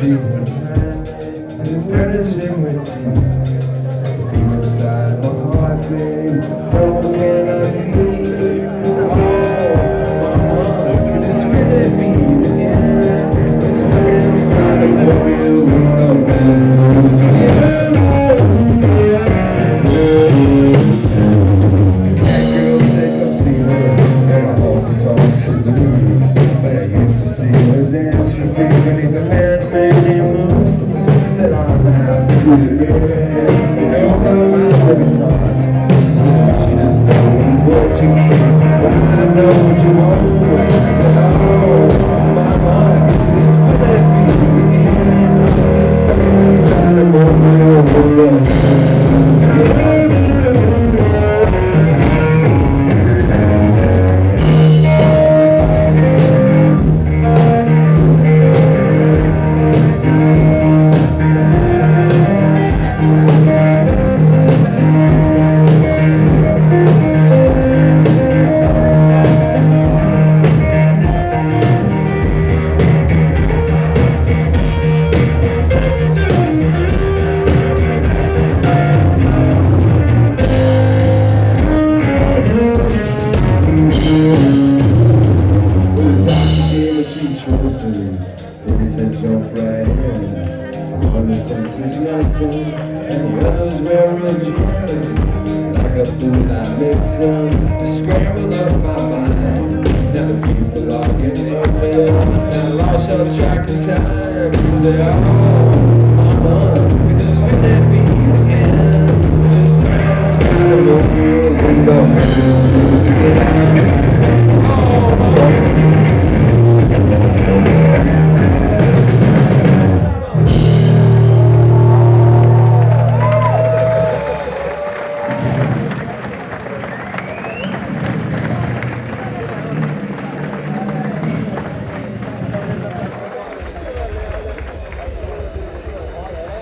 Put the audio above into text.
she can find me, punishing with teeth. Deep inside my heart, babe, no one can unleash. Oh, mama, could this really be the end? Stuck inside a warrior with no business. That girl said go see her, and I hope to talk to the moon. But I used to see her dance for free beneath a man-made moon. Said I'm happy with it, you know my every time. She just knows what you need, but I know what you want. I said, oh, mama, this will it be? Stuck inside of a real world. Jump right in. One is Texas medicine, and the others were in jail. Like a fool, I mix them to scramble up my mind. Now the people are getting open, and I lost your track of time. Say, oh, mama, could this really be the end? Stuck outside of a world window.